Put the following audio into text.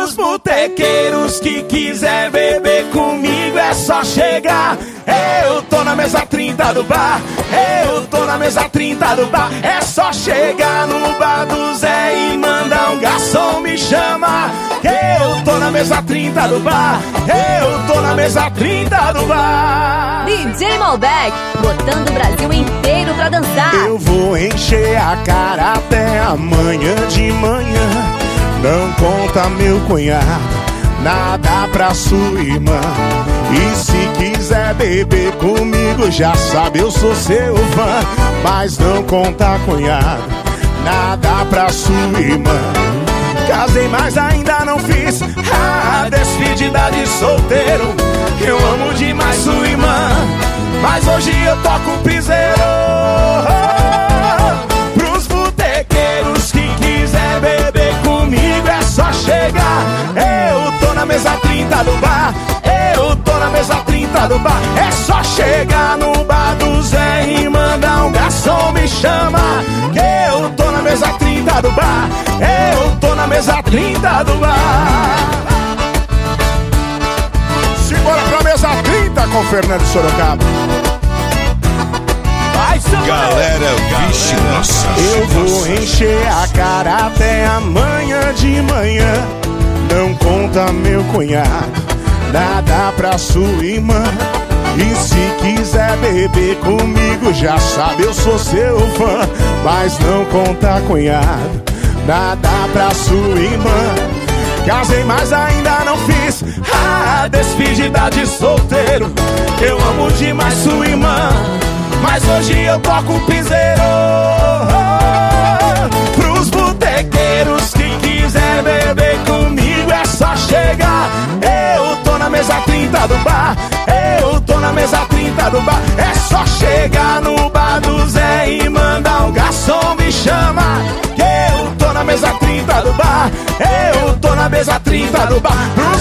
Pros botequeiros que quiser beber comigo é só chegar. Eu tô na mesa 30 do bar, eu tô na mesa 30 do bar. É só chegar no bar do Zé e mandar um garçom me chamar. Eu tô na mesa 30 do bar, eu tô na mesa 30 do bar. DJ Malbec, botando o Brasil inteiro pra dançar. Eu vou encher a cara até amanhã de manhã. Não conta meu cunhado, nada pra sua irmã. E se quiser beber comigo, já sabe, eu sou seu fã. Mas não conta cunhado, nada pra sua irmã. Casei, mas ainda não fiz a despedida de solteiro. Eu amo demais sua irmã, mas hoje eu toco piseiro. Pros botequeiros que quiser beber comigo é só chegar. Eu tô na mesa 30 do bar, eu tô na mesa 30 do bar. É só chegar no bar do Zé e mandar um garçom me chamar. Que eu tô na mesa 30 do bar, eu tô na mesa 30 do bar. Simbora pra mesa 30 com Fernando Sorocaba. Galera, vixe, nossa. Eu vou encher a cara até amanhã de manhã. Não conta meu cunhado, nada pra sua irmã. E se quiser beber comigo, já sabe, eu sou seu fã. Mas não conta cunhado, nada pra sua irmã. Casei, mas ainda não fiz a despedida de solteiro. Eu amo demais sua irmã, mas hoje eu toco piseiro. Pros botequeiros que quiser beber comigo é só chegar. Eu tô na mesa 30 do bar, eu tô na mesa 30 do bar. É só chegar no bar do Zé e mandar um garçom me chamar. Que eu tô na mesa 30 do bar, eu tô na mesa 30 do bar. Pros